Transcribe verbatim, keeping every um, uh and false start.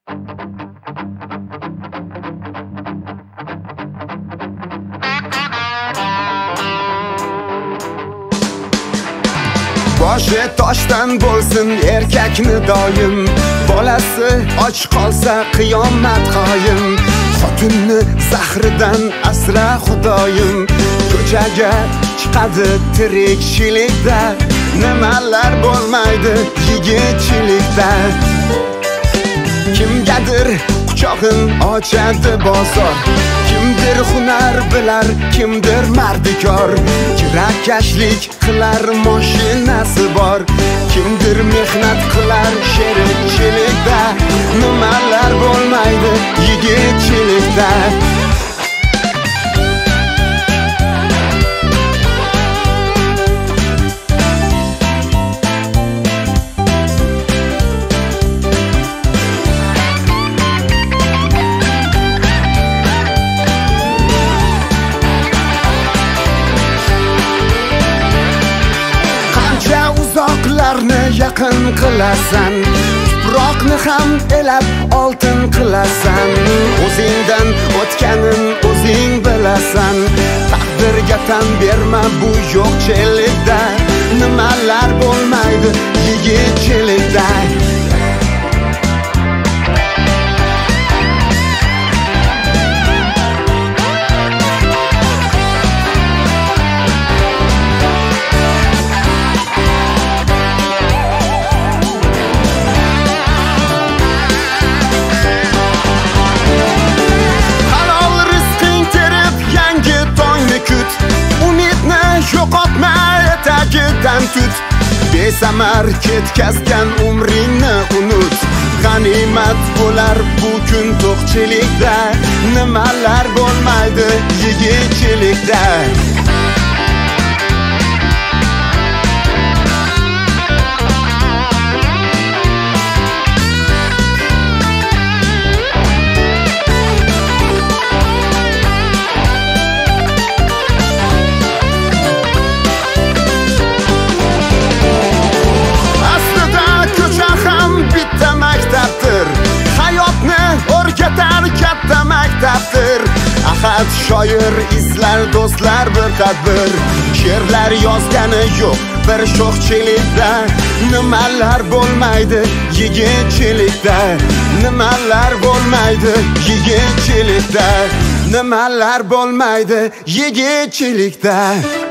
Boshi toshdan bo'lsin erkakni doim, bolasi och qolsa qiyomat qoyim. Xotinni zahridan asra xudoyim, ko'chaga chiqadi tirikchilikda, nimalar bo'lmaydi yigitchilikda. Kimgadir quchog'in ochadi bozor, kimdir hunar bilar, kimdir mardikor. Kirakashlik qilar mashinasi bor, kimdir mehnat qilar sherikchilikda, nimalar bo'lmaydi yigitchilikda. Uzoqlarni yaqin qilasan, tuproqni ham elab oltin qilasan. O'zingdan o'tganin o'zing bilasan, taqdirga tan berma bu yo'qchilikda, nimalar bo'lmaydi yigitchilikda. Yo'qotma etagidan tut, besamar ketkazgan umringni unut. G'animat bo'lar bu kun to'qchilikda, nimalar bo'lmaydi yigitchilikda. Katta maktabdir, ahad shoir izlar do'stlar bir tadbir. She'rlar yozgani yo'q bir sho'xchilikda, nimalar bo'lmaydi yigitchilikda, nimalar bo'lmaydi yigitchilikda, nimalar bo'lmaydi yigitchilikda.